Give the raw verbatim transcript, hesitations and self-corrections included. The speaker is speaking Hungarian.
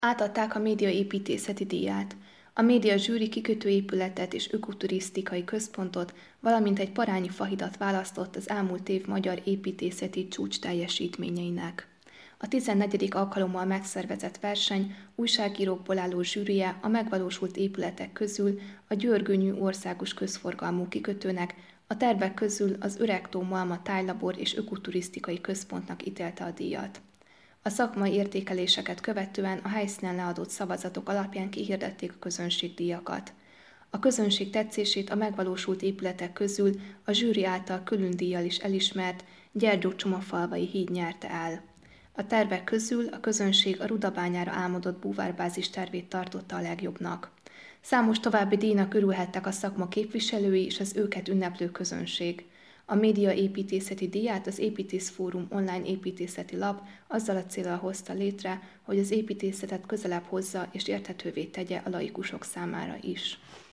Átadták a médiaépítészeti díját. A média zsűri kikötőépületet és ökoturisztikai központot, valamint egy parányi fahidat választott az elmúlt év magyar építészeti csúcs teljesítményeinek. A tizennegyedik alkalommal megszervezett verseny újságírókból álló zsűrije a megvalósult épületek közül a Győr-Gönyű országos közforgalmú kikötőnek, a tervek közül az Öreg tó Malma tájlabor és ökoturisztikai központnak ítélte a díjat. A szakmai értékeléseket követően a helyszínen leadott szavazatok alapján kihirdették a közönségdíjakat. A közönség tetszését a megvalósult épületek közül a zsűri által külön díjjal is elismert Gyergyó-Csomafalvai híd nyerte el. A tervek közül a közönség a Rudabányára álmodott búvárbázis tervét tartotta a legjobbnak. Számos további díjnak örülhettek a szakma képviselői és az őket ünneplő közönség. A médiaépítészeti díját az Építész Fórum online építészeti lap azzal a céllal hozta létre, hogy az építészetet közelebb hozza és érthetővé tegye a laikusok számára is.